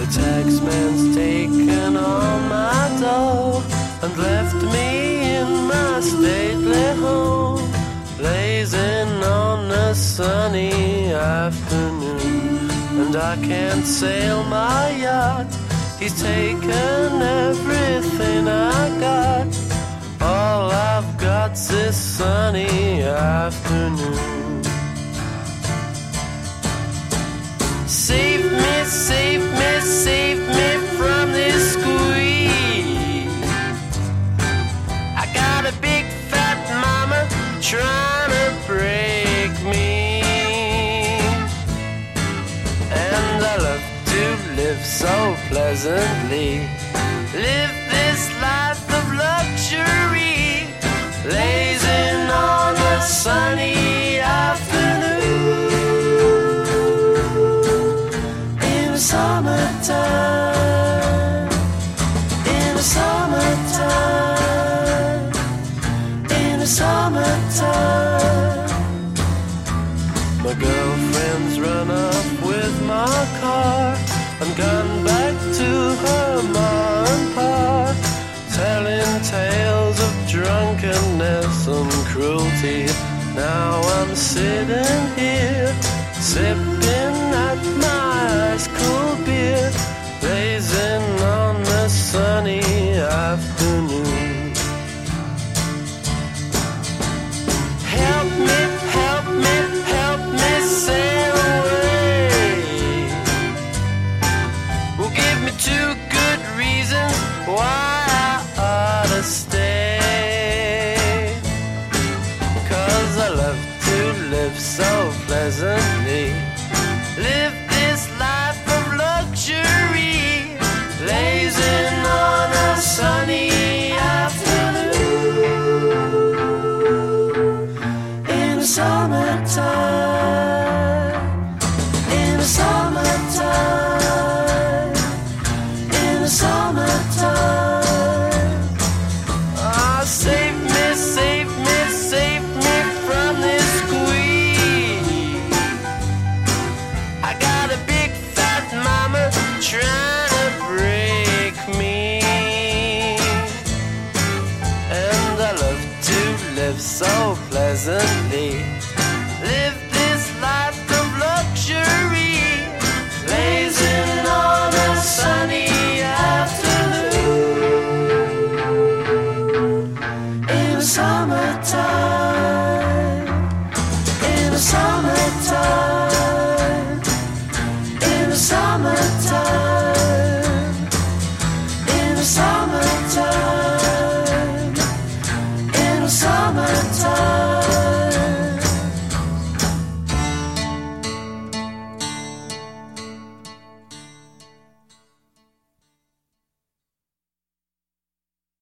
taxman's taken all my dough and left me in my stately home, blazing on a sunny afternoon. And I can't sail my yacht, he's taken everything I got. All I've got's this sunny afternoon. Save me, save me, save me from this squeeze. I got a big fat mama trying to break me, and I love to live so pleasantly, live this life of luxury, blazing on a sunny afternoon. Summertime, in the summertime, in the summertime. My girlfriend's run off with my car and gone back to her ma and pa, telling tales of drunkenness and cruelty. Now I'm sitting here, sipping at my ice cold beer, blazing on a sunny afternoon. Help me, help me, help me sail away. Well, give me 2 good reasons why I ought to stay. 'Cause I love to live so pleasantly, live this life of luxury, blazing on a sunny afternoon. In the summertime, in the summertime, in the summertime. Ah, save me, save me, save me from this squeeze. I got a big fat mama trying to break me, and I love to live so pleasantly,